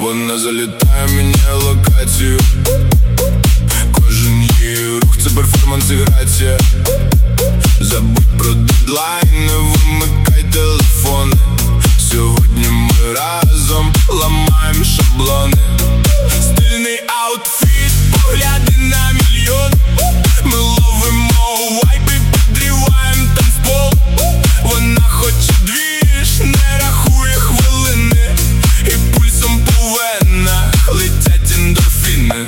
Вона залітає, міняє локацію. Кожен її рух — це перформанс і грація. Забудь про дедлайни, вимикай телефони. Сьогодні ми разом ламаємо шаблони. Стильний аутфіт, погляди на мільйон. Ми ловимо вайб і підріваємо танцпол. Вона хоче двіж, не рахує хвилини, і пульсом по венах летять ендорфіни.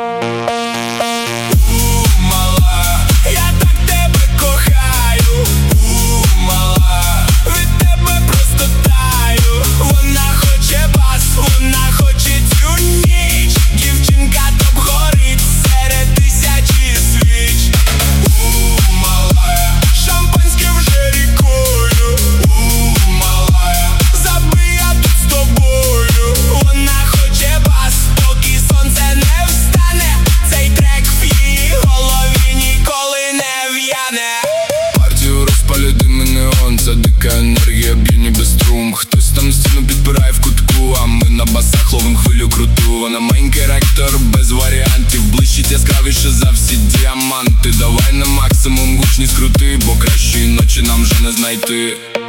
Мала, я так тебе кохаю. Мала, від тебе просто таю. Вона хоче бас, вона хоче цю ніч. Дівчинка топ горить серед тисячі свіч. Малая, шампанське вже рікою. Малая, забий, я тут з тобою. Вона хоче бас, поки сонце не встане. Цей трек в її голові ніколи не в'яне. Партію розпалює дим і неон. Це дика енергія, б'є ніби струм. Хтось там стіну підпирає в кутку, а ми на басах ловим хвилю круту. Вона мейн керектор без варіантів, блищить яскравіше за всі діаманти. Давай на максимум гучні скрути, бо кращої ночі нам вже не знайти.